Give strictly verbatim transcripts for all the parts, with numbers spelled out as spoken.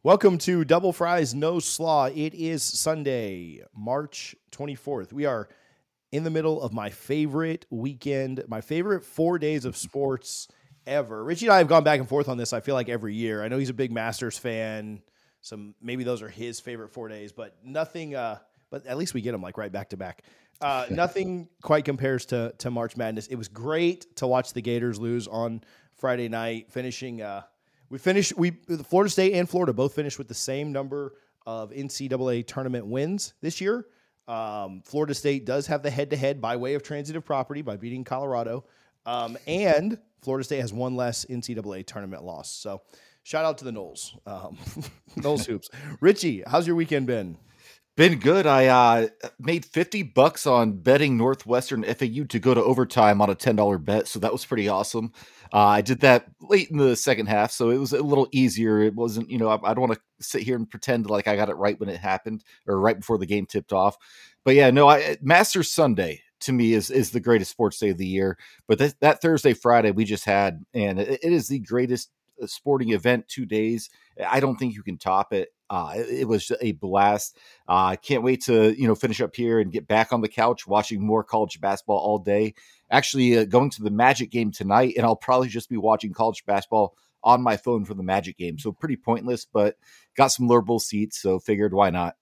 Welcome to Double Fries No Slaw. It is Sunday, March twenty-fourth. We are in the middle of my favorite weekend, my favorite four days of sports ever. Richie and I have gone back and forth on this, I feel like, every year. I know he's a big Masters fan. Some maybe those are his favorite four days, but nothing uh, but at least we get them like right back to back. Uh, nothing quite compares to to March Madness. It was great to watch the Gators lose on Friday night, finishing uh We finished. We Florida State and Florida both finished with the same number of N C double A tournament wins this year. Um, Florida State does have the head-to-head by way of transitive property by beating Colorado, um, and Florida State has one less N C double A tournament loss. So, shout out to the Noles, um, Noles hoops. Richie, how's your weekend been? Been good. I uh, made fifty bucks on betting Northwestern F A U to go to overtime on a ten dollar bet. So that was pretty awesome. Uh, I did that late in the second half. So it was a little easier. It wasn't, you know, I, I don't want to sit here and pretend like I got it right when it happened or right before the game tipped off. But yeah, no, I Masters Sunday to me is, is the greatest sports day of the year. But that, that Thursday, Friday we just had, and it, it is the greatest sporting event, two days. I don't think you can top it. Uh, it, it was a blast. I uh, can't wait to, you know, finish up here and get back on the couch watching more college basketball all day. Actually uh, going to the Magic game tonight, and I'll probably just be watching college basketball on my phone for the Magic game. So pretty pointless, but got some lower bowl seats, so figured why not.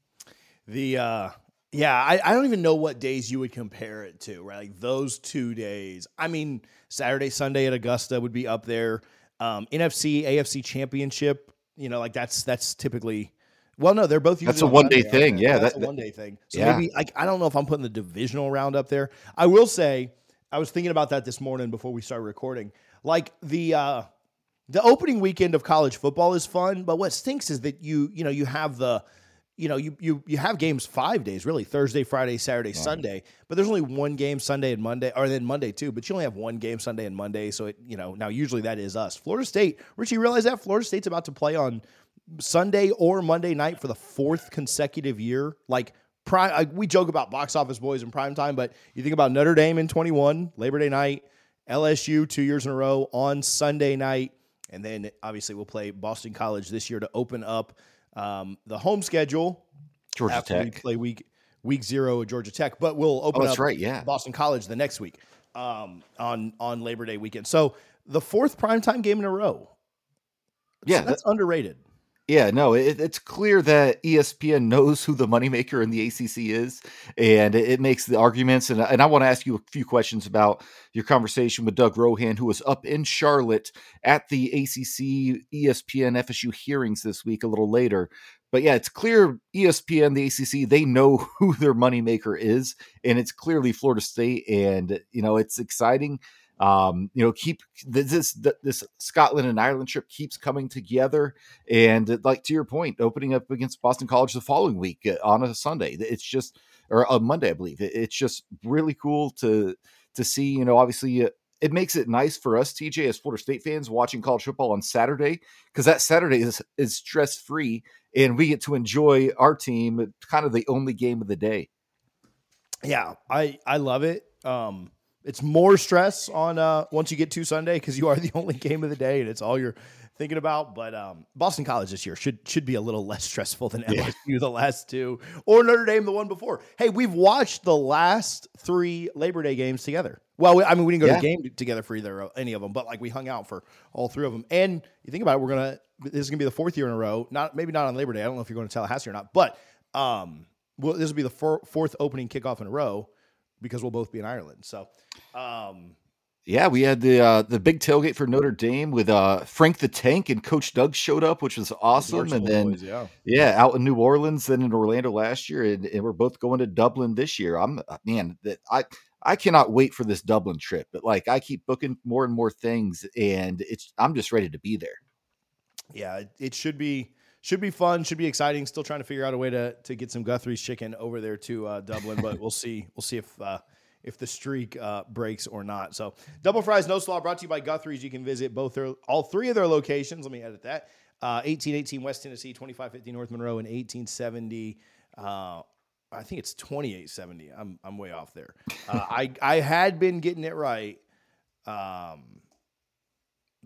The uh, yeah, I, I don't even know what days you would compare it to, right? Like those two days. I mean, Saturday, Sunday at Augusta would be up there. Um, N F C, A F C championship, you know, like that's that's typically. Well, no, they're both usually that's a one day thing. Yeah, that's that, a one day thing. So yeah. maybe like I don't know if I'm putting the divisional round up there. I will say I was thinking about that this morning before we started recording. Like the uh, the opening weekend of college football is fun, but what stinks is that you you know you have the you know you you you have games five days really Thursday, Friday, Saturday, right. Sunday, but there's only one game Sunday and Monday, or then Monday too. But you only have one game Sunday and Monday, so it you know now usually that is us. Florida State, Richie, realize that Florida State's about to play on Sunday or Monday night for the fourth consecutive year. Like prime, I, we joke about box office boys in prime time, but you think about Notre Dame in twenty-one, Labor Day night, L S U two years in a row on Sunday night, and then obviously we'll play Boston College this year to open up um, the home schedule. Georgia after Tech. We play week week zero at Georgia Tech, but we'll open oh, that's up right, yeah. Boston College the next week um, on on Labor Day weekend. So the fourth primetime game in a row. Yeah, so that's that, underrated. Yeah, no, it, it's clear that E S P N knows who the moneymaker in the A C C is, and it, it makes the arguments. And, and I want to ask you a few questions about your conversation with Doug Rohan, who was up in Charlotte at the A C C, E S P N, F S U hearings this week a little later. But yeah, it's clear E S P N, the A C C, they know who their moneymaker is, and it's clearly Florida State. And, you know, it's exciting. Um, you know, keep this, this Scotland and Ireland trip keeps coming together. And like, to your point, opening up against Boston College the following week on a Sunday, it's just, or a Monday, I believe. It's just really cool to, to see, you know, obviously it makes it nice for us, T J, as Florida State fans watching college football on Saturday, because that Saturday is, is stress free and we get to enjoy our team, kind of the only game of the day. Yeah, I, I love it. Um, It's more stress on uh, once you get to Sunday because you are the only game of the day and it's all you're thinking about. But um, Boston College this year should should be a little less stressful than L S U yeah. the last two, or Notre Dame the one before. Hey, we've watched the last three Labor Day games together. Well, we, I mean, we didn't go yeah. to the game together for either any of them, but like we hung out for all three of them. And you think about it, we're gonna this is gonna be the fourth year in a row. Not maybe not on Labor Day. I don't know if you're going to Tallahassee or not, but um, well, this will be the four, fourth opening kickoff in a row, because we'll both be in Ireland. So, um, yeah, we had the uh, the big tailgate for Notre Dame with uh, Frank the Tank, and Coach Doug showed up, which was awesome. And then, boys, yeah. yeah, out in New Orleans, then in Orlando last year, and, and we're both going to Dublin this year. I'm man, that I I cannot wait for this Dublin trip. But like, I keep booking more and more things, and it's I'm just ready to be there. Yeah, it, it should be. Should be fun. Should be exciting. Still trying to figure out a way to to get some Guthrie's chicken over there to uh, Dublin, but we'll see. We'll see if uh, if the streak uh, breaks or not. So, Double Fries No Slaw brought to you by Guthrie's. You can visit both their all three of their locations. Let me edit that. Uh, eighteen eighteen West Tennessee, twenty-five fifty North Monroe, and eighteen seventy. Uh, I think it's twenty-eight seventy. I'm I'm way off there. Uh, I I had been getting it right. Um,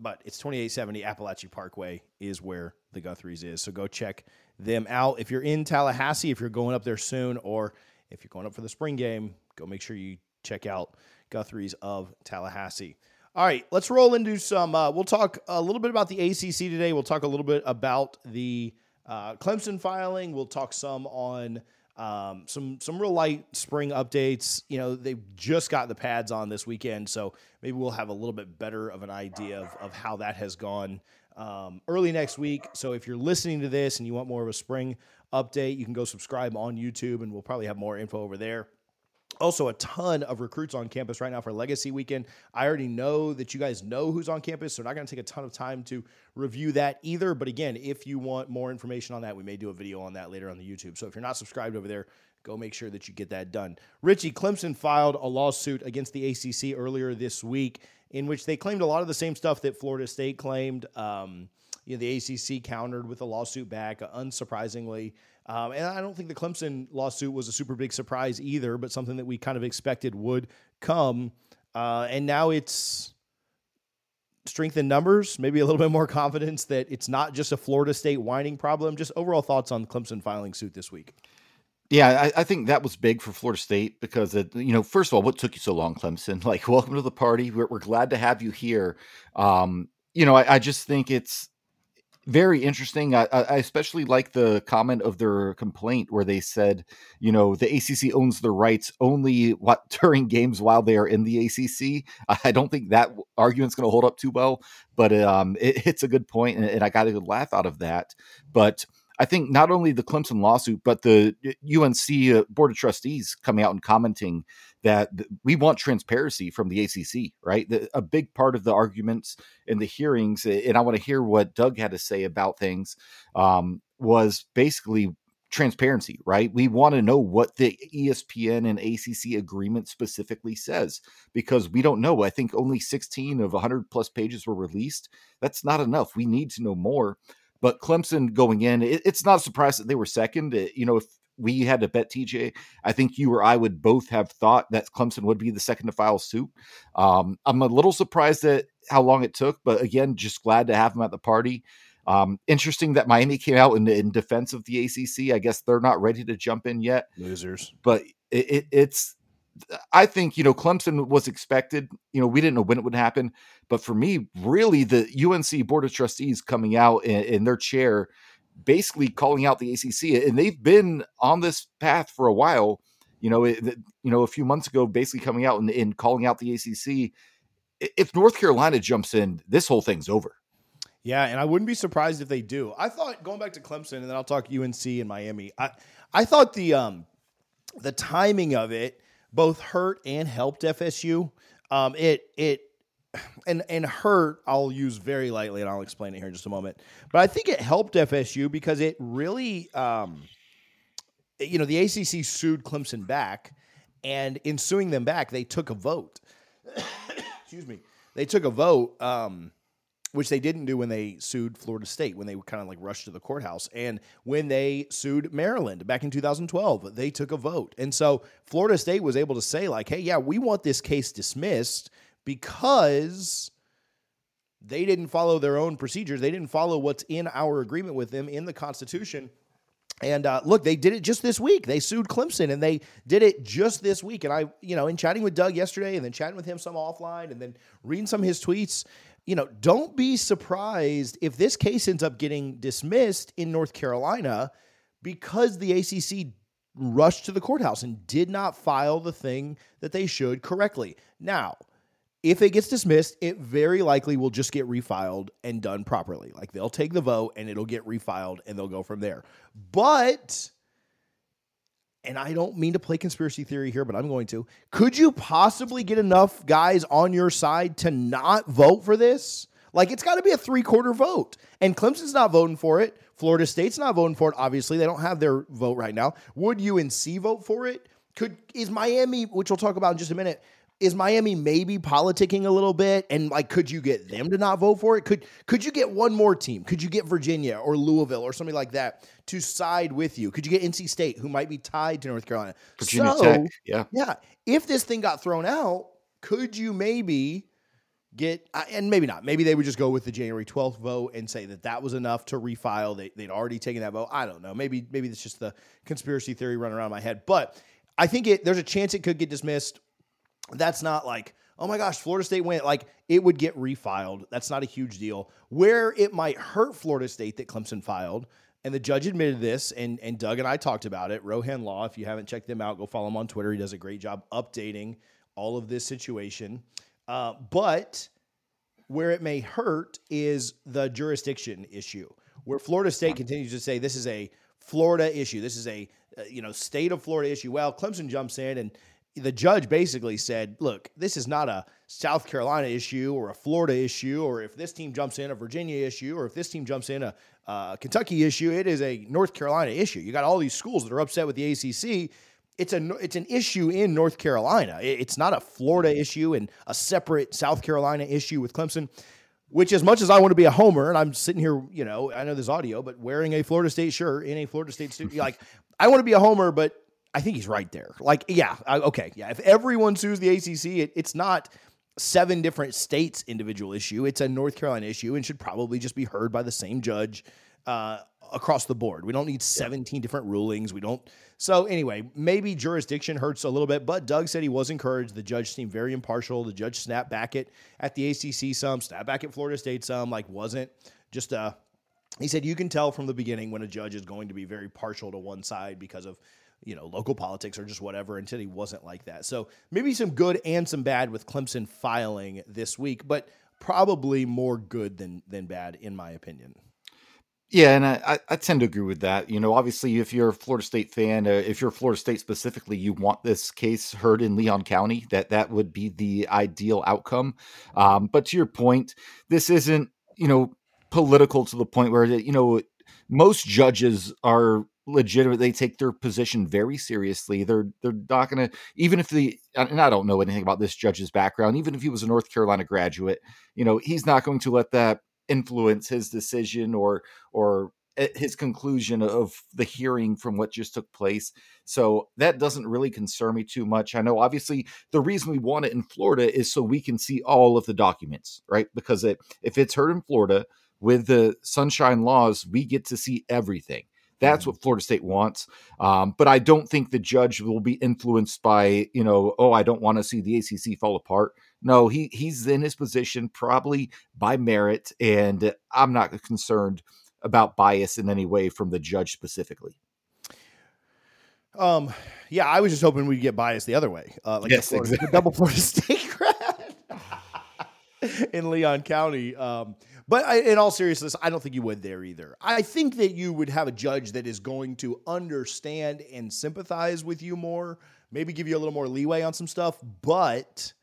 but it's twenty-eight seventy Appalachia Parkway is where the Guthrie's is. So go check them out. If you're in Tallahassee, if you're going up there soon, or if you're going up for the spring game, go make sure you check out Guthrie's of Tallahassee. All right, let's roll into some, uh, we'll talk a little bit about the A C C today. We'll talk a little bit about the uh, Clemson filing. We'll talk some on um, some some real light spring updates. You know, they've just got the pads on this weekend, so maybe we'll have a little bit better of an idea of, of how that has gone um, early next week. So if you're listening to this and you want more of a spring update, you can go subscribe on YouTube, and we'll probably have more info over there. Also, a ton of recruits on campus right now for Legacy Weekend. I already know that you guys know who's on campus, so I'm not going to take a ton of time to review that either. But again, if you want more information on that, we may do a video on that later on the YouTube. So if you're not subscribed over there, go make sure that you get that done. Richie, Clemson filed a lawsuit against the A C C earlier this week in which they claimed a lot of the same stuff that Florida State claimed. Um, you know, the A C C countered with a lawsuit back, unsurprisingly. Um, and I don't think the Clemson lawsuit was a super big surprise either, but something that we kind of expected would come. Uh, and now it's strength in numbers, maybe a little bit more confidence that it's not just a Florida State whining problem. Just overall thoughts on Clemson filing suit this week. Yeah, I, I think that was big for Florida State because, it, you know, first of all, what took you so long, Clemson? Like, welcome to the party. We're, we're glad to have you here. Um, you know, I, I just think it's very interesting. I, I especially like the comment of their complaint where they said, you know, the A C C owns their rights only what during games while they are in the A C C. I don't think that argument's going to hold up too well, but um, it, it's a good point, and, and I got a good laugh out of that. But I think not only the Clemson lawsuit, but the U N C uh, Board of Trustees coming out and commenting that th- we want transparency from the A C C, right? The, a big part of the arguments in the hearings, and I want to hear what Doug had to say about things, um, was basically transparency, right? We want to know what the E S P N and A C C agreement specifically says, because we don't know. I think only sixteen of one hundred plus pages were released. That's not enough. We need to know more. But Clemson going in, it, it's not a surprise that they were second. It, you know, if we had to bet, T J, I think you or I would both have thought that Clemson would be the second to file suit. Um, I'm a little surprised at how long it took, but again, just glad to have them at the party. Um, interesting that Miami came out in, in defense of the A C C. I guess they're not ready to jump in yet. Losers. But it, it, it's, I think, you know, Clemson was expected. You know, we didn't know when it would happen. But for me, really, the U N C Board of Trustees coming out in, in their chair, basically calling out the A C C, and they've been on this path for a while. You know, it, you know, a few months ago, basically coming out and, and calling out the A C C. If North Carolina jumps in, this whole thing's over. Yeah, and I wouldn't be surprised if they do. I thought, going back to Clemson, and then I'll talk U N C and Miami. I I thought the um the timing of it both hurt and helped F S U. Um, it it and and hurt I'll use very lightly, and I'll explain it here in just a moment. But I think it helped F S U because it really, um, you know, the A C C sued Clemson back, and in suing them back, they took a vote. Excuse me, they took a vote. Um, which they didn't do when they sued Florida State, when they kind of like rushed to the courthouse. And when they sued Maryland back in two thousand twelve, they took a vote. And so Florida State was able to say like, hey, yeah, we want this case dismissed because they didn't follow their own procedures. They didn't follow what's in our agreement with them in the Constitution. And uh, look, they did it just this week. They sued Clemson, and they did it just this week. And I, you know, in chatting with Doug yesterday and then chatting with him some offline and then reading some of his tweets, you know, don't be surprised if this case ends up getting dismissed in North Carolina because the A C C rushed to the courthouse and did not file the thing that they should correctly. Now, if it gets dismissed, it very likely will just get refiled and done properly. Like they'll take the vote and it'll get refiled and they'll go from there. But, and I don't mean to play conspiracy theory here, but I'm going to. Could you possibly get enough guys on your side to not vote for this? Like, it's got to be a three-quarter vote. And Clemson's not voting for it. Florida State's not voting for it, obviously. They don't have their vote right now. Would U N C vote for it? Could is Miami, which we'll talk about in just a minute, is Miami maybe politicking a little bit? And, like, could you get them to not vote for it? Could could you get one more team? Could you get Virginia or Louisville or something like that to side with you? Could you get N C State, who might be tied to North Carolina? Virginia so, Tech, yeah. Yeah. If this thing got thrown out, could you maybe get, and maybe not, maybe they would just go with the January twelfth vote and say that that was enough to refile. They, they'd already taken that vote. I don't know. Maybe, maybe it's just the conspiracy theory running around my head, but I think it, there's a chance it could get dismissed. That's not like, oh my gosh, Florida State went, like it would get refiled. That's not a huge deal. Where it might hurt Florida State that Clemson filed, and the judge admitted this, and, and Doug and I talked about it. Rohan Law, if you haven't checked them out, go follow him on Twitter. He does a great job updating all of this situation. Uh, but where it may hurt is the jurisdiction issue, where Florida State continues to say this is a Florida issue. This is a uh, you know state of Florida issue. Well, Clemson jumps in, and the judge basically said, look, this is not a South Carolina issue or a Florida issue, or if this team jumps in, a Virginia issue, or if this team jumps in, a uh, Kentucky issue. It is a North Carolina issue. You got all these schools that are upset with the A C C. It's a it's an issue in North Carolina. It's not a Florida issue and a separate South Carolina issue with Clemson, which as much as I want to be a homer, and I'm sitting here, you know, I know there's audio, but wearing a Florida State shirt in a Florida State studio, like I want to be a homer, but I think he's right there. Like, yeah, I, okay, yeah. If everyone sues the A C C, it, it's not seven different states' individual issue. It's a North Carolina issue and should probably just be heard by the same judge uh, across the board. We don't need seventeen different rulings. We don't. So anyway, maybe jurisdiction hurts a little bit, but Doug said he was encouraged. The judge seemed very impartial. The judge snapped back at, at the A C C some, snapped back at Florida State some, like wasn't just a, he said, you can tell from the beginning when a judge is going to be very partial to one side because of, you know, local politics or just whatever, until he wasn't like that. So maybe some good and some bad with Clemson filing this week, but probably more good than, than bad in my opinion. Yeah, and I, I tend to agree with that. You know, obviously, if you're a Florida State fan, uh, if you're Florida State specifically, you want this case heard in Leon County. That that would be the ideal outcome. Um, but to your point, this isn't, you know, political to the point where, you know, most judges are legitimate. They take their position very seriously. They're they're not going to, even if the, and I don't know anything about this judge's background, even if he was a North Carolina graduate, you know, he's not going to let that influence his decision or or his conclusion of the hearing from what just took place. So that doesn't really concern me too much. I know obviously the reason we want it in Florida is so we can see all of the documents, right? Because it, if it's heard in Florida with the sunshine laws, we get to see everything. That's what Florida State wants. Um, but I don't think the judge will be influenced by, you know, oh, I don't want to see the A C C fall apart. No, he he's in his position probably by merit, and I'm not concerned about bias in any way from the judge specifically. Um, yeah, I was just hoping we'd get bias the other way. Uh, like yes, the, Florida, exactly. the double Florida State grad in Leon County. Um, But I, in all seriousness, I don't think you would there either. I think that you would have a judge that is going to understand and sympathize with you more, maybe give you a little more leeway on some stuff, but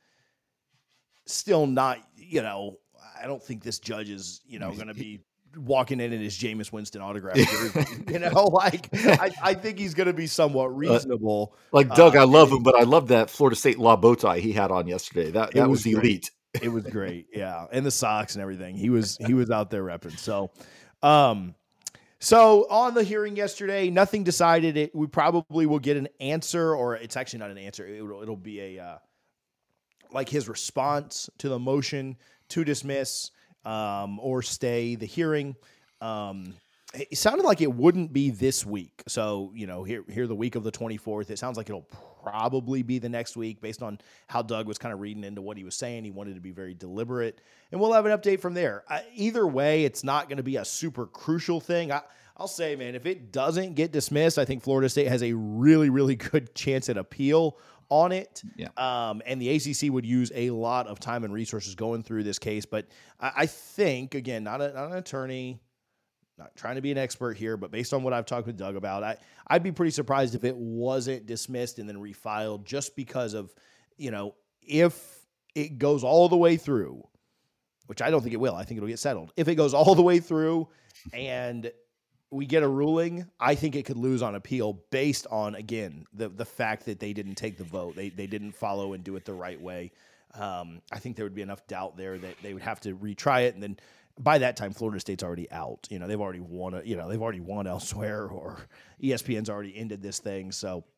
still not, you know, I don't think this judge is, you know, going to be walking in in his Jameis Winston autograph jersey. You know, like I, I think he's going to be somewhat reasonable. Uh, like Doug, uh, I love him, but I love that Florida State law bow tie he had on yesterday. That that was, was elite. It was great. Yeah. And the socks and everything. He was, he was out there repping. So, um, so on the hearing yesterday, nothing decided. It, we probably will get an answer, or it's actually not an answer. It'll, it'll be a, uh, like his response to the motion to dismiss, um, or stay the hearing. Um, It sounded like it wouldn't be this week. So, you know, here, here the week of the twenty-fourth, it sounds like it'll probably be the next week based on how Doug was kind of reading into what he was saying. He wanted to be very deliberate, and we'll have an update from there. Uh, either way, it's not going to be a super crucial thing. I, I'll say, man, if it doesn't get dismissed, I think Florida State has a really, really good chance at appeal on it. Yeah. Um, and the A C C would use a lot of time and resources going through this case. But I, I think, again, not, a, not an attorney, not trying to be an expert here, but based on what I've talked with Doug about, I, I'd be pretty surprised if it wasn't dismissed and then refiled, just because of, you know, if it goes all the way through, which I don't think it will. I think it'll get settled. If it goes all the way through and we get a ruling, I think it could lose on appeal based on, again, the the fact that they didn't take the vote. They they didn't follow and do it the right way. Um, I think there would be enough doubt there that they would have to retry it, and then by that time, Florida State's already out. You know, they've already won. A, you know, they've already won elsewhere, or E S P N's already ended this thing. So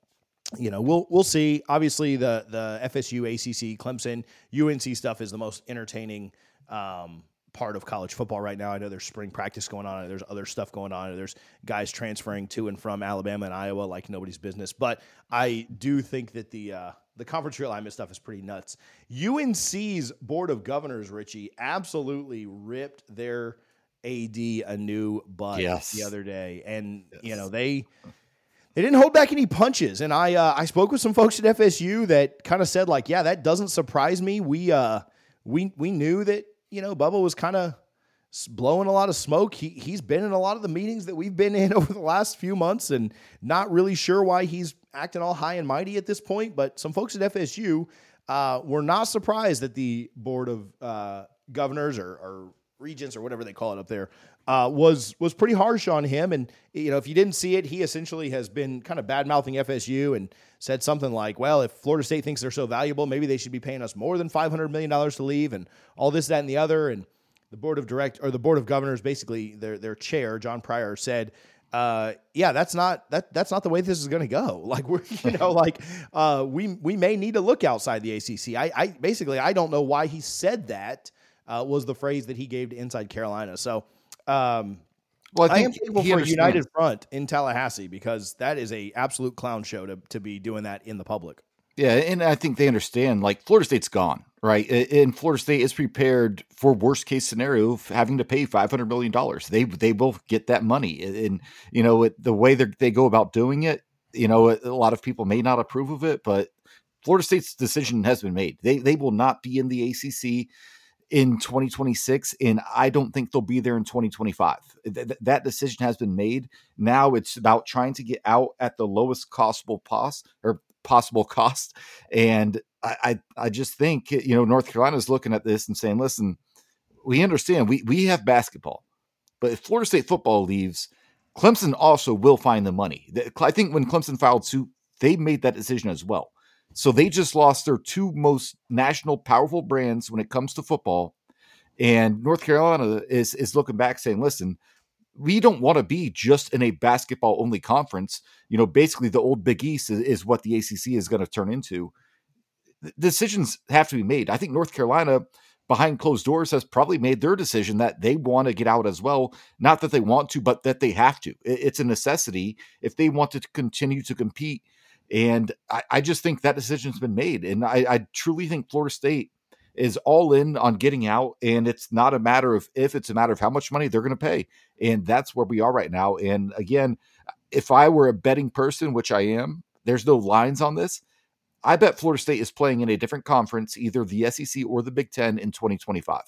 you know, we'll we'll see. Obviously, the the F S U, A C C, Clemson, U N C stuff is the most entertaining um, part of college football right now. I know there's spring practice going on. There's other stuff going on. There's guys transferring to and from Alabama and Iowa like nobody's business. But I do think that the uh, the conference realignment stuff is pretty nuts. U N C's Board of Governors, Richie, absolutely ripped their A D a new butt Yes. the other day, and Yes. you know they. They didn't hold back any punches, and I uh, I spoke with some folks at F S U that kind of said like, yeah, that doesn't surprise me. We uh we we knew that you know Bubba was kind of blowing a lot of smoke. He he's been in a lot of the meetings that we've been in over the last few months, and not really sure why he's acting all high and mighty at this point. But some folks at F S U uh, were not surprised that the board of uh, governors or, or regents or whatever they call it up there uh, was was pretty harsh on him. And you know, if you didn't see it, he essentially has been kind of bad mouthing F S U and said something like, "Well, if Florida State thinks they're so valuable, maybe they should be paying us more than five hundred million dollars to leave," and all this, that, and the other. And the board of direct or the board of governors, basically their their chair, John Pryor, said, uh, "Yeah, that's not that that's not the way this is going to go. Like we're you know like uh, we we may need to look outside the A C C." I, I basically I don't know why he said that. Uh, was the phrase that he gave to Inside Carolina. So um, Well, I, I am think thankful he for a understands. united front in Tallahassee because that is a absolute clown show to to be doing that in the public. Yeah, and I think they understand, like, Florida State's gone, right? A- And Florida State is prepared for worst case scenario of having to pay five hundred million dollars. They they both get that money. And, and, you know, it, the way they they go about doing it, you know, a a lot of people may not approve of it, but Florida State's decision has been made. They they will not be in the A C C in twenty twenty-six, and I don't think they'll be there in twenty twenty-five. Th- th- that decision has been made. Now it's about trying to get out at the lowest possible cost or possible cost. And I, I, I just think, you know, North Carolina is looking at this and saying, listen, we understand we, we have basketball, but if Florida State football leaves, Clemson also will find the money. The- I think when Clemson filed suit, they made that decision as well. So they just lost their two most national powerful brands when it comes to football. And North Carolina is is looking back saying, listen, we don't want to be just in a basketball only conference. You know, basically the old Big East is, is what the A C C is going to turn into. The decisions have to be made. I think North Carolina behind closed doors has probably made their decision that they want to get out as well. Not that they want to, but that they have to. It- It's a necessity if they want to continue to compete. And I, I just think that decision's been made. And I, I truly think Florida State is all in on getting out. And it's not a matter of if, it's a matter of how much money they're going to pay. And that's where we are right now. And again, if I were a betting person, which I am, there's no lines on this. I bet Florida State is playing in a different conference, either the S E C or the Big Ten in twenty twenty-five.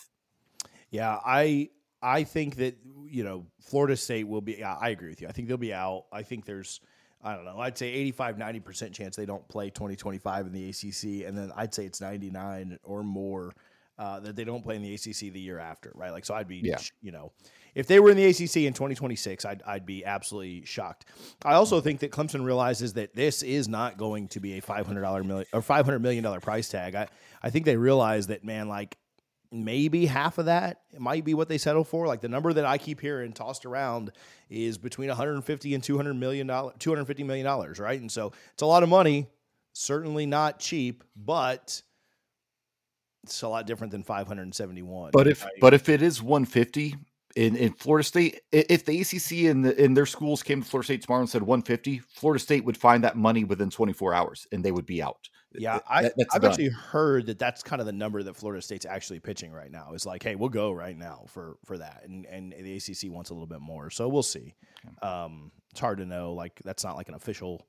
Yeah, I I think that you know Florida State will be. I agree with you. I think they'll be out. I think there's I don't know. I'd say eighty-five, ninety percent chance they don't play twenty twenty-five in the A C C, and then I'd say it's ninety-nine or more uh, that they don't play in the A C C the year after, right? Like so, I'd be Yeah. you know. If they were in the A C C in twenty twenty-six, I'd, I'd be absolutely shocked. I also think that Clemson realizes that this is not going to be a five hundred dollars million or five hundred million dollars price tag. I, I think they realize that, man, like maybe half of that might be what they settle for. Like the number that I keep hearing tossed around is between one hundred fifty and two hundred million dollars, two hundred fifty million dollars, right? And so it's a lot of money, certainly not cheap, but it's a lot different than five hundred seventy-one. But if right? but if it is one fifty in, in Florida State, i- if the A C C and the, and their schools came to Florida State tomorrow and said one fifty, Florida State would find that money within twenty-four hours and they would be out. Yeah, That- I, that's I've done. actually heard that that's kind of the number that Florida State's actually pitching right now. Is like, hey, we'll go right now for for that, and and the A C C wants a little bit more, so we'll see. Um, it's hard to know. Like that's not like an official,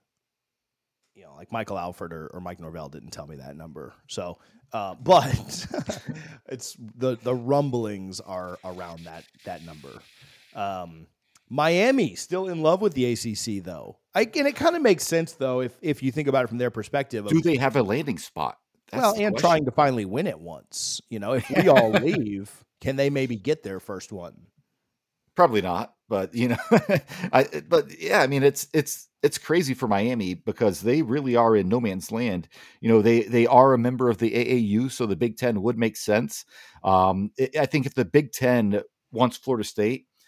you know, like Michael Alford or, or Mike Norvell didn't tell me that number. So, uh, but it's the the rumblings are around that that number. Um, Miami still in love with the A C C though. I, and it kind of makes sense though if if you think about it from their perspective. Of, Do they have a landing spot? That's well, the and question. trying to finally win it once. You know, if we all leave, can they maybe get their first one? Probably not, but you know, I but yeah, I mean it's it's it's crazy for Miami because they really are in no man's land. You know, they they are a member of the A A U, so the Big Ten would make sense. Um, I I think if the Big Ten wants Florida State,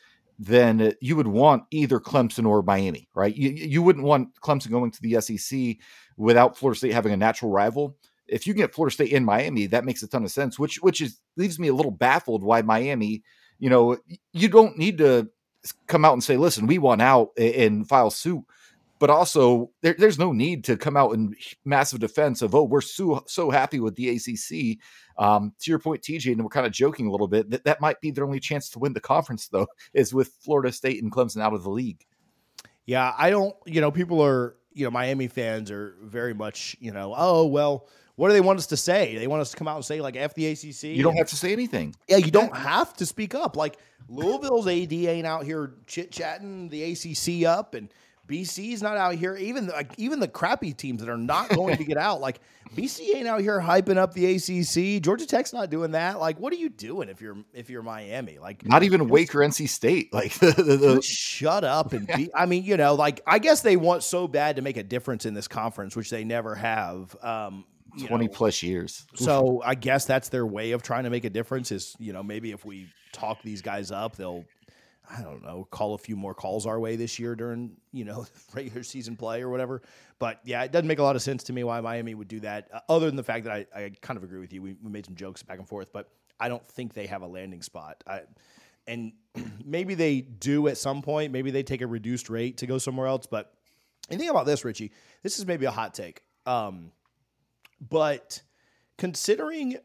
then you would want either Clemson or Miami, right? You, you wouldn't want Clemson going to the S E C without Florida State having a natural rival. If you can get Florida State in Miami, that makes a ton of sense, which which is leaves me a little baffled why Miami, you know, you don't need to come out and say, listen, we won out and file suit. But also, there, there's no need to come out in massive defense of, oh, we're so, so happy with the A C C. Um, to your point, T J, and we're kind of joking a little bit, that that might be their only chance to win the conference, though, is with Florida State and Clemson out of the league. Yeah, I don't, you know, people are, you know, Miami fans are very much, you know, oh, well, what do they want us to say? They want us to come out and say, like, F the A C C? You don't have to say anything. Yeah, you don't have to speak up. Like, Louisville's A D ain't out here chit-chatting the A C C up, and B C's not out here. Even like even the crappy teams that are not going to get out, like B C ain't out here hyping up the A C C. Georgia Tech's not doing that. Like, what are you doing if you're if you're Miami? Like, not even Wake or N C State. Like, the, the, the shut up and be. I mean, you know, like I guess they want so bad to make a difference in this conference, which they never have. Um, twenty know. plus years. So I guess that's their way of trying to make a difference. Is, you know, maybe if we talk these guys up, they'll, I don't know, call a few more calls our way this year during, you know, regular season play or whatever. But yeah, it doesn't make a lot of sense to me why Miami would do that, uh, other than the fact that I, I kind of agree with you. We, we made some jokes back and forth, but I don't think they have a landing spot. I, and maybe they do at some point. Maybe they take a reduced rate to go somewhere else. But and think about this, Richie. This is maybe a hot take. Um, but considering,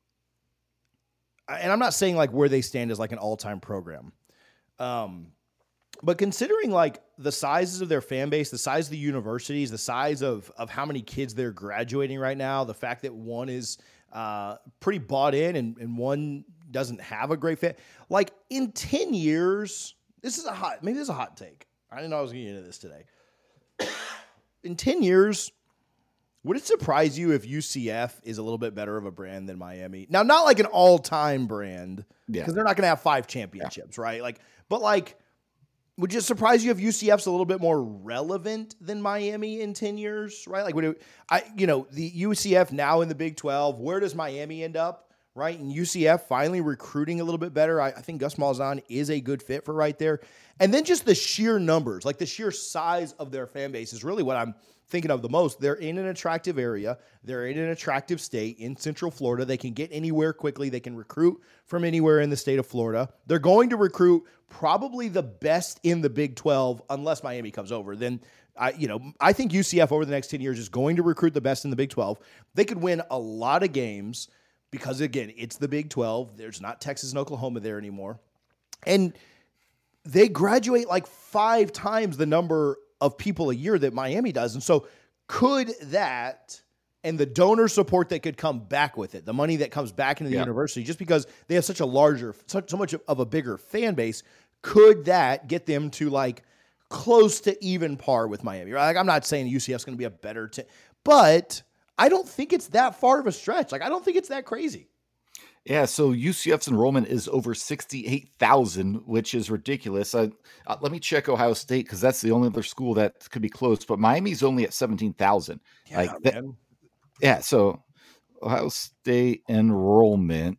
and I'm not saying like where they stand as like an all-time program, um, but considering like the sizes of their fan base, the size of the universities, the size of of how many kids they're graduating right now, the fact that one is uh, pretty bought in and, and one doesn't have a great fit, like in ten years, this is a hot, maybe this is a hot take. I didn't know I was going to get into this today. In ten years, would it surprise you if U C F is a little bit better of a brand than Miami? Now, not like an all-time brand, because yeah. they're not going to have five championships, yeah. right? Like, but like, would it surprise you if U C F's a little bit more relevant than Miami in ten years, right? Like, would it, I, you know, the U C F now in the Big twelve, where does Miami end up, right? And U C F finally recruiting a little bit better. I, I think Gus Malzahn is a good fit for right there. And then just the sheer numbers, like the sheer size of their fan base is really what I'm thinking of the most. They're in an attractive area. They're in an attractive state in Central Florida. They can get anywhere quickly. They can recruit from anywhere in the state of Florida. They're going to recruit probably the best in the Big twelve, unless Miami comes over. Then I, you know, I think U C F over the next ten years is going to recruit the best in the Big twelve. They could win a lot of games because, again, it's the Big twelve. There's not Texas and Oklahoma there anymore. And they graduate like five times the number of people a year that Miami does. And so could that and the donor support that could come back with it, the money that comes back into the yeah. university, just because they have such a larger, such so much of a bigger fan base, could that get them to like close to even par with Miami? Right? Like, I'm not saying U C F's going to be a better team, but I don't think it's that far of a stretch. Like, I don't think it's that crazy. Yeah, so U C F's enrollment is over sixty-eight thousand, which is ridiculous. I, uh, let me check Ohio State, because that's the only other school that could be close. But Miami's only at seventeen thousand. Yeah, like that, yeah, so Ohio State enrollment.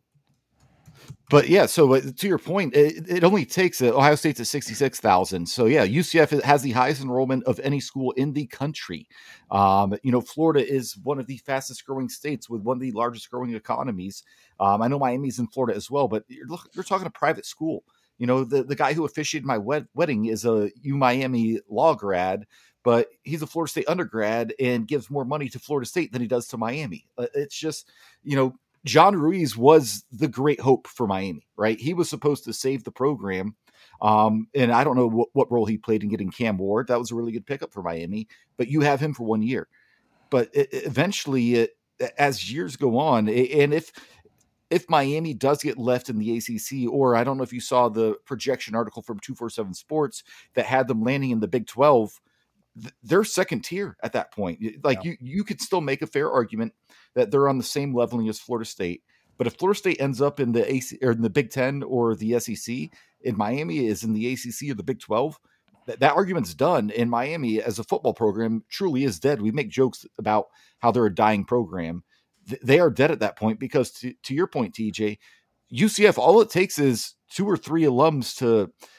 But yeah, so to your point, it, it only takes uh, Ohio State's at sixty-six thousand. So yeah, U C F has the highest enrollment of any school in the country. Um, you know, Florida is one of the fastest growing states with one of the largest growing economies. Um, I know Miami's in Florida as well, but you're, you're talking a private school. You know, the, the guy who officiated my wed- wedding is a U Miami law grad, but he's a Florida State undergrad and gives more money to Florida State than he does to Miami. Uh, it's just, you know, John Ruiz was the great hope for Miami, right? He was supposed to save the program. Um, and I don't know what, what role he played in getting Cam Ward. That was a really good pickup for Miami, but you have him for one year. But it, eventually, it, as years go on, and if if Miami does get left in the A C C, or I don't know if you saw the projection article from two forty-seven Sports that had them landing in the Big twelve, they're second tier at that point. Like yeah. you, you could still make a fair argument that they're on the same leveling as Florida State. But if Florida State ends up in the A C or in the Big Ten or the S E C, and Miami is in the A C C or the Big twelve, that, that argument's done. And Miami, as a football program, truly is dead. We make jokes about how they're a dying program. Th- they are dead at that point because, to, to your point, T J, U C F, all it takes is two or three alums to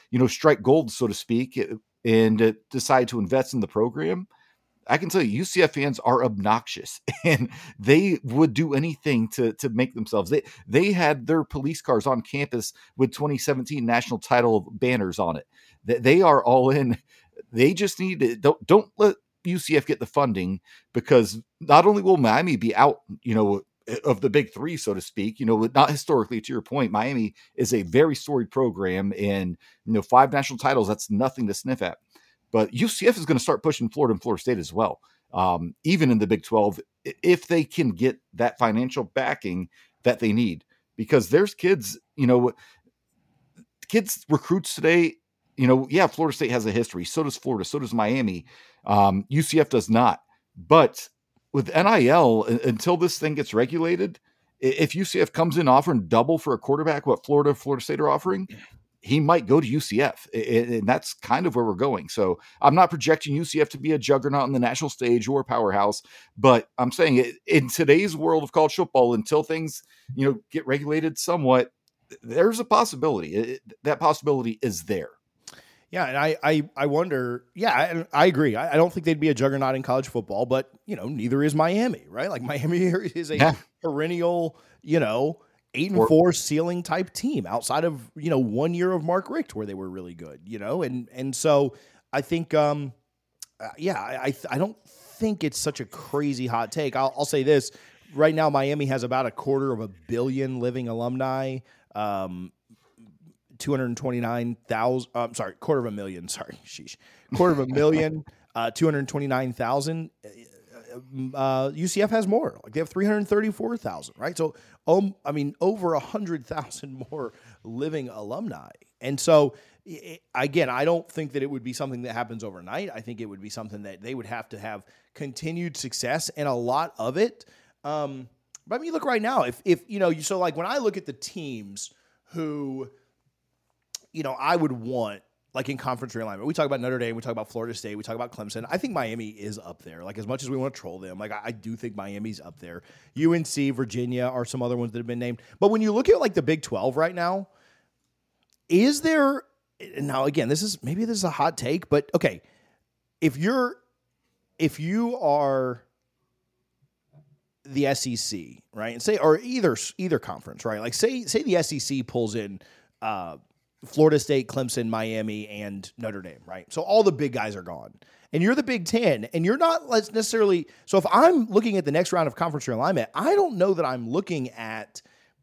you know, strike gold, so to speak, and uh, decide to invest in the program, I can tell you, U C F fans are obnoxious, and they would do anything to to make themselves. They they had their police cars on campus with twenty seventeen national title banners on it. They, they are all in. They just need to, don't don't let U C F get the funding, because not only will Miami be out, you know, of the big three, so to speak, you know, not historically, to your point, Miami is a very storied program, and you know, five national titles, that's nothing to sniff at. But U C F is going to start pushing Florida and Florida State as well, um, even in the Big twelve, if they can get that financial backing that they need. Because there's kids, you know, kids recruits today, you know, yeah, Florida State has a history. So does Florida. So does Miami. Um, U C F does not. But with N I L, until this thing gets regulated, if U C F comes in offering double for a quarterback what Florida, Florida State are offering, he might go to U C F, and that's kind of where we're going. So I'm not projecting U C F to be a juggernaut on the national stage or a powerhouse, but I'm saying in today's world of college football, until things, you know, get regulated somewhat, there's a possibility. It, that possibility is there. Yeah, and I, I, I wonder. Yeah, I, I agree. I, I don't think they'd be a juggernaut in college football, but you know, neither is Miami, right? Like Miami is a yeah. perennial, you know, eight and or, four ceiling type team outside of, you know, one year of Mark Richt where they were really good, you know? And, and so I think, um, uh, yeah, I, I, I don't think it's such a crazy hot take. I'll, I'll say this right now, Miami has about a quarter of a billion living alumni, um, two hundred twenty-nine thousand, I'm uh, sorry, quarter of a million, sorry, sheesh, quarter of a million, uh, two hundred twenty-nine thousand. Uh, U C F has more. Like they have three hundred thirty-four thousand, right? So, um, I mean, over one hundred thousand more living alumni. And so, it, again, I don't think that it would be something that happens overnight. I think it would be something that they would have to have continued success, and a lot of it. Um, but I mean, look right now, if, if you know, you so like when I look at the teams who, you know, I would want, like in conference realignment, we talk about Notre Dame, we talk about Florida State, we talk about Clemson. I think Miami is up there. Like as much as we want to troll them, like I, I do think Miami's up there. U N C, Virginia are some other ones that have been named. But when you look at like the Big twelve right now, is there, now again, this is, maybe this is a hot take, but okay, if you're, if you are the S E C, right, and say, or either, either conference, right, like say, say the S E C pulls in, uh, Florida State, Clemson, Miami, and Notre Dame, right? So all the big guys are gone. And you're the Big Ten, and you're not necessarily... So if I'm looking at the next round of conference realignment, I don't know that I'm looking at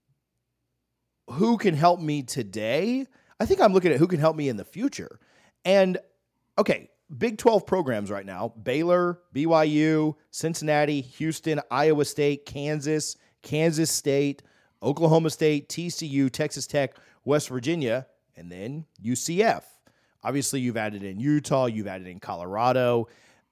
who can help me today. I think I'm looking at who can help me in the future. And, okay, Big twelve programs right now, Baylor, B Y U, Cincinnati, Houston, Iowa State, Kansas, Kansas State, Oklahoma State, T C U, Texas Tech, West Virginia, and then U C F. Obviously, you've added in Utah. You've added in Colorado.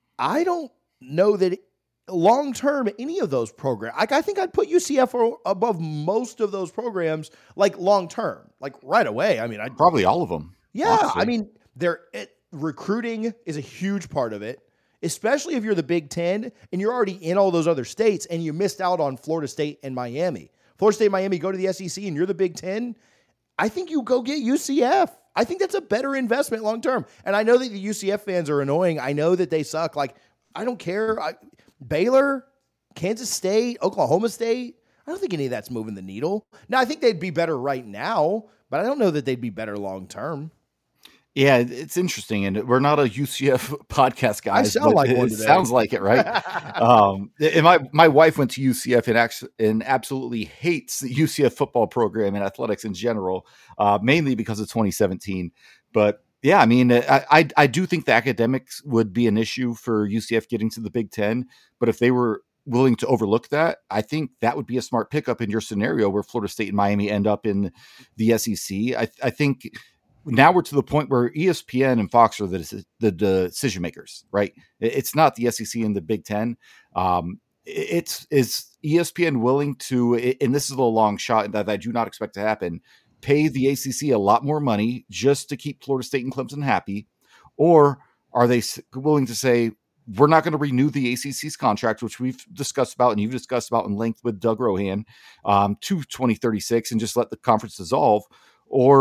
I don't know that long-term any of those programs. Like, I think I'd put U C F above most of those programs, like long-term, like right away. I mean, I'd probably all of them. Yeah. Honestly. I mean, they're, it, recruiting is a huge part of it, especially if you're the Big Ten and you're already in all those other states and you missed out on Florida State and Miami. Florida State, Miami go to the S E C and you're the Big Ten. I think you go get U C F. I think that's a better investment long term. And I know that the U C F fans are annoying. I know that they suck. Like, I don't care. I, Baylor, Kansas State, Oklahoma State, I don't think any of that's moving the needle. Now, I think they'd be better right now, but I don't know that they'd be better long term. Yeah, it's interesting, and we're not a U C F podcast, guys. I sound like it, one it today. Sounds like it, right? um, and my my wife went to U C F and, ac- and absolutely hates the U C F football program and athletics in general, uh, mainly because of twenty seventeen. But yeah, I mean, I, I I do think the academics would be an issue for U C F getting to the Big Ten. But if they were willing to overlook that, I think that would be a smart pickup in your scenario where Florida State and Miami end up in the S E C. I, I think. Now we're to the point where E S P N and Fox are the, the decision makers, right? It's not the S E C and the Big Ten. Um, it's is E S P N willing to, and this is a long shot that I do not expect to happen, pay the A C C a lot more money just to keep Florida State and Clemson happy? Or are they willing to say, we're not going to renew the A C C's contract, which we've discussed about and you've discussed about in length with Doug Rohan, um, to twenty thirty-six and just let the conference dissolve? Or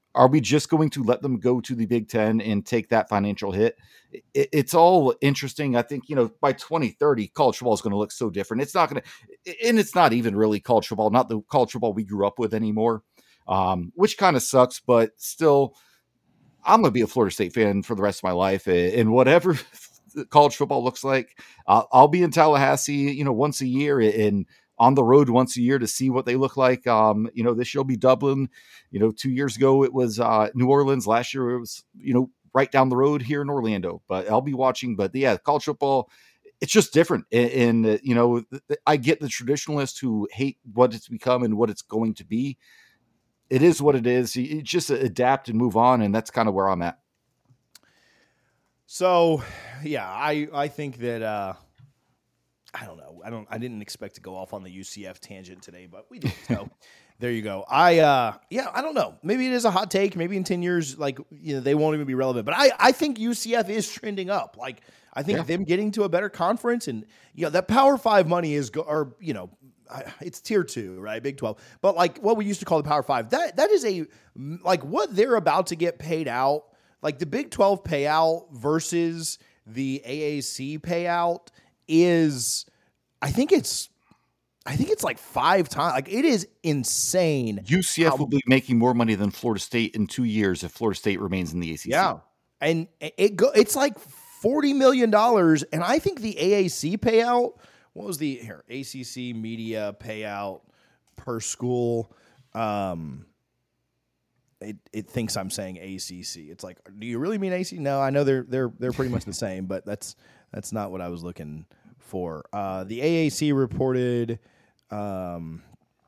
Are we just going to let them go to the Big Ten and take that financial hit? It, it's all interesting. I think, you know, by twenty thirty, college football is going to look so different. It's not going to, and it's not even really college football, not the college football we grew up with anymore, um, which kind of sucks, but still, I'm going to be a Florida State fan for the rest of my life. And whatever college football looks like, I'll, I'll be in Tallahassee, you know, once a year and on the road once a year to see what they look like. Um, you know, this year will be Dublin. You know, two years ago it was uh, New Orleans. Last year it was, you know, right down the road here in Orlando. But I'll be watching. But yeah, college football, it's just different. And, and uh, you know, I get the traditionalists who hate what it's become and what it's going to be. It is what it is. You just adapt and move on, and that's kind of where I'm at. So, yeah, I I think that. Uh... I don't know. I don't. I didn't expect to go off on the U C F tangent today, but we did. So there you go. I uh, yeah. I don't know. Maybe it is a hot take. Maybe in ten years, like you know, they won't even be relevant. But I, I think U C F is trending up. Like I think yeah. them getting to a better conference, and you know that Power Five money is, go, or you know, it's tier two, right? Big twelve. But like what we used to call the Power Five, that that is a like what they're about to get paid out. Like the Big twelve payout versus the A A C payout. Is I think it's I think it's like five times. Like it is insane. U C F how, will be making more money than Florida State in two years if Florida State remains in the A C C. Yeah, and it go it's like forty million dollars, and I think the A A C payout. What was the here A C C media payout per school? Um, it it thinks I'm saying A C C. It's like, do you really mean A C C? No, I know they're they're they're pretty much the same, but that's that's not what I was looking for. Uh, the A A C reported um,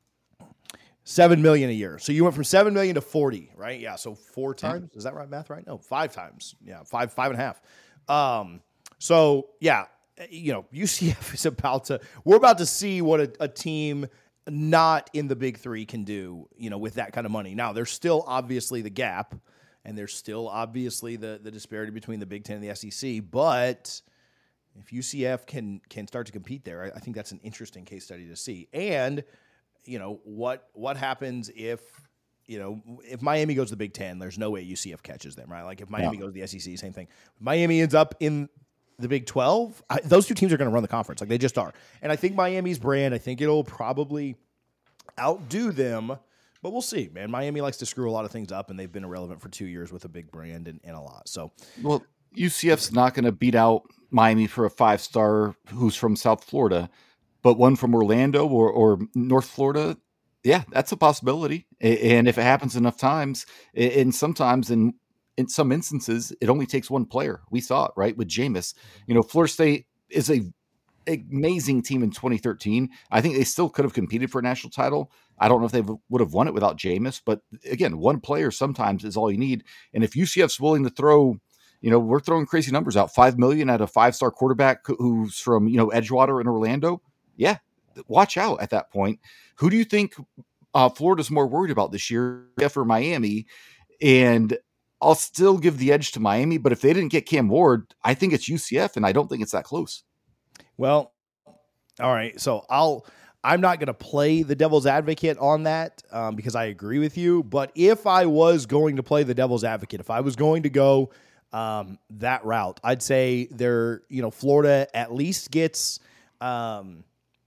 seven million a year. So you went from seven million to forty, right? Yeah. So four times. Is that right? Math right? No, five times. Yeah, five five and a half. Um, so yeah, you know, U C F is about to. We're about to see what a, a team not in the Big Three can do. You know, with that kind of money. Now, there's still obviously the gap, and there's still obviously the the disparity between the Big Ten and the S E C, but if U C F can can start to compete there, I, I think that's an interesting case study to see. And, you know, what what happens if, you know, if Miami goes to the Big Ten, there's no way U C F catches them, right? Like if Miami yeah. goes to the S E C, same thing. If Miami ends up in the Big twelve, I, those two teams are going to run the conference. Like they just are. And I think Miami's brand, I think it'll probably outdo them. But we'll see, man. Miami likes to screw a lot of things up, and they've been irrelevant for two years with a big brand and, and a lot. So, well, U C F's not going to beat out Miami for a five-star who's from South Florida, but one from Orlando or, or North Florida, yeah, that's a possibility. And if it happens enough times, and sometimes in in some instances, it only takes one player. We saw it, right, with Jameis. You know, Florida State is a amazing team in twenty thirteen. I think they still could have competed for a national title. I don't know if they would have won it without Jameis, but again, one player sometimes is all you need. And if U C F's willing to throw, you know, we're throwing crazy numbers out. Five million at a five-star quarterback who's from, you know, Edgewater in Orlando. Yeah, watch out at that point. Who do you think uh, Florida's more worried about this year, Jeff or Miami? And I'll still give the edge to Miami, but if they didn't get Cam Ward, I think it's U C F, and I don't think it's that close. Well, all right. So I'll. I'm not going to play the devil's advocate on that um, because I agree with you. But if I was going to play the devil's advocate, if I was going to go um, that route, I'd say they're, you know, Florida at least gets um,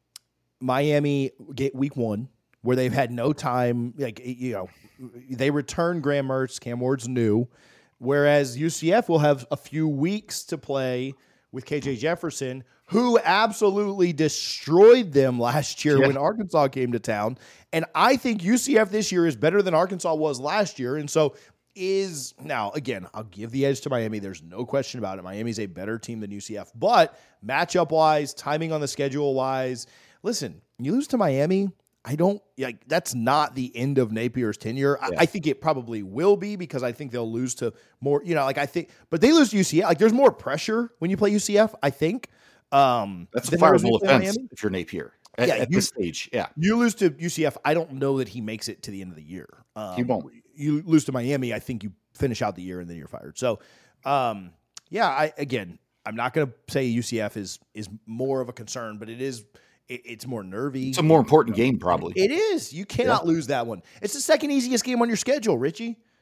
Miami get week one where they've had no time. Like, you know, they return Graham Mertz, Cam Ward's new, whereas U C F will have a few weeks to play with K J Jefferson, who absolutely destroyed them last year yeah. when Arkansas came to town. And I think U C F this year is better than Arkansas was last year. And so is now, again, I'll give the edge to Miami. There's no question about it. Miami's a better team than U C F. But matchup wise, timing on the schedule wise, listen, you lose to Miami, I don't like that's not the end of Napier's tenure. Yeah. I, I think it probably will be because I think they'll lose to more, you know, like I think, but they lose to U C F. Like there's more pressure when you play U C F, I think. Um, That's a fireable offense if you're Napier at, yeah, at you, this stage. Yeah. You lose to U C F. I don't know that he makes it to the end of the year. Um, he won't. You lose to Miami. I think you finish out the year and then you're fired. So, um, yeah, I, again, I'm not going to say U C F is, is more of a concern, but it is, it, it's more nervy. It's a more important game, probably. It is. You cannot yeah. lose that one. It's the second easiest game on your schedule, Richie.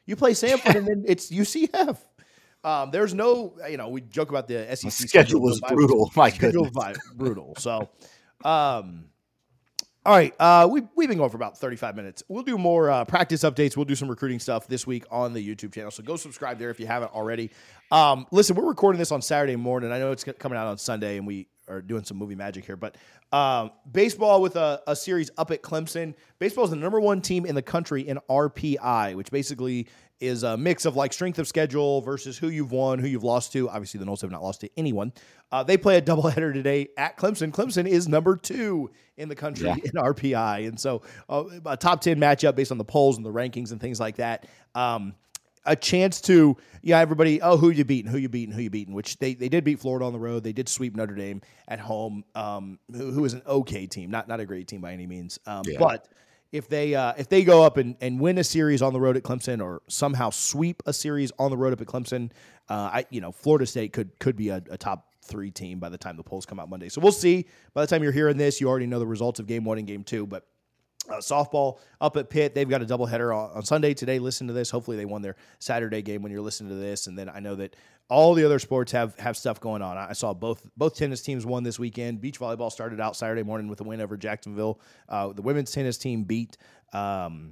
You play Samford, and then it's U C F. Um, there's no, you know, we joke about the S E C the schedule was brutal. My schedule goodness, brutal. So, um, all right, uh, we we've been going for about thirty-five minutes. We'll do more uh, practice updates. We'll do some recruiting stuff this week on the YouTube channel. So go subscribe there if you haven't already. Um, listen, we're recording this on Saturday morning. I know it's coming out on Sunday, and we are doing some movie magic here. But um, baseball with a, a series up at Clemson. Baseball is the number one team in the country in R P I, which basically is a mix of like strength of schedule versus who you've won, who you've lost to. Obviously, the Noles have not lost to anyone. Uh, they play a doubleheader today at Clemson. Clemson is number two in the country yeah. in R P I. And so uh, a top ten matchup based on the polls and the rankings and things like that. Um, a chance to, yeah, everybody, oh, who you beating, who you beating, who you beating, which they, they did beat Florida on the road. They did sweep Notre Dame at home, um, who, who is an okay team, not not a great team by any means. Um, yeah. But if they uh, if they go up and, and win a series on the road at Clemson or somehow sweep a series on the road up at Clemson, uh, I you know, Florida State could could be a, a top three team by the time the polls come out Monday. So we'll see. By the time you're hearing this, you already know the results of game one and game two, but Uh, softball up at Pitt. They've got a doubleheader on, on Sunday today. Listen to this. Hopefully they won their Saturday game when you're listening to this. And then I know that all the other sports have, have stuff going on. I saw both both tennis teams won this weekend. Beach volleyball started out Saturday morning with a win over Jacksonville. Uh, the women's tennis team beat um,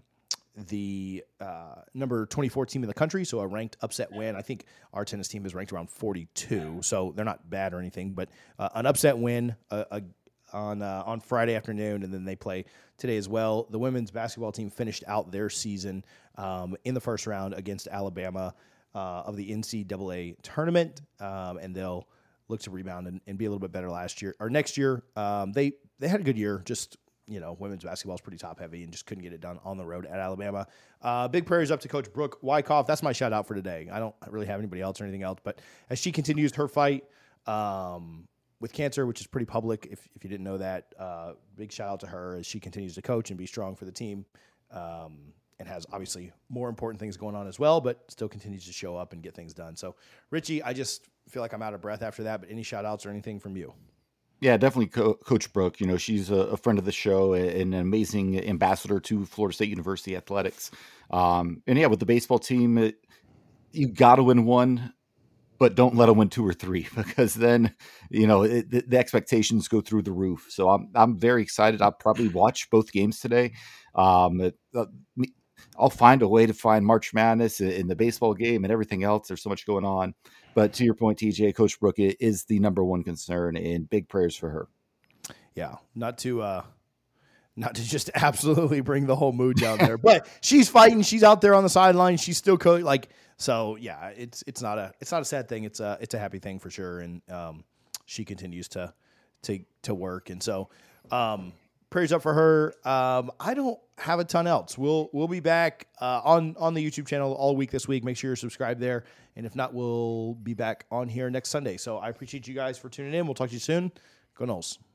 the uh, number twenty-four team in the country, so a ranked upset win. I think our tennis team is ranked around forty-two, so they're not bad or anything, but uh, an upset win, a, a on uh, on Friday afternoon, and then they play today as well. The women's basketball team finished out their season um, in the first round against Alabama uh, of the N C double A tournament, um, and they'll look to rebound and, and be a little bit better last year or next year. Um, they they had a good year, just, you know, women's basketball is pretty top heavy and just couldn't get it done on the road at Alabama. Uh, big prayers up to Coach Brooke Wyckoff. That's my shout out for today. I don't really have anybody else or anything else, but as she continues her fight, um, with cancer, which is pretty public, if, if you didn't know that, uh, big shout out to her as she continues to coach and be strong for the team, um, and has obviously more important things going on as well, but still continues to show up and get things done. So, Richie, I just feel like I'm out of breath after that, but any shout outs or anything from you? Yeah, definitely Co- Coach Brooke. You know, she's a, a friend of the show and an amazing ambassador to Florida State University athletics. Um, and yeah, with the baseball team, it, you got to win one, but don't let them win two or three, because then, you know, it, the, the expectations go through the roof. So I'm I'm very excited. I'll probably watch both games today. Um, it, uh, I'll find a way to find March Madness in the baseball game and everything else. There's so much going on. But to your point, T J, Coach Brooke is the number one concern, and big prayers for her. Yeah, not to uh, not to just absolutely bring the whole mood down there, but she's fighting. She's out there on the sideline. She's still co- like. So yeah, it's it's not a it's not a sad thing. It's a it's a happy thing for sure. And um, she continues to to to work. And so um, prayers up for her. Um, I don't have a ton else. We'll we'll be back uh, on on the YouTube channel all week this week. Make sure you're subscribed there. And if not, we'll be back on here next Sunday. So I appreciate you guys for tuning in. We'll talk to you soon. Go Noles.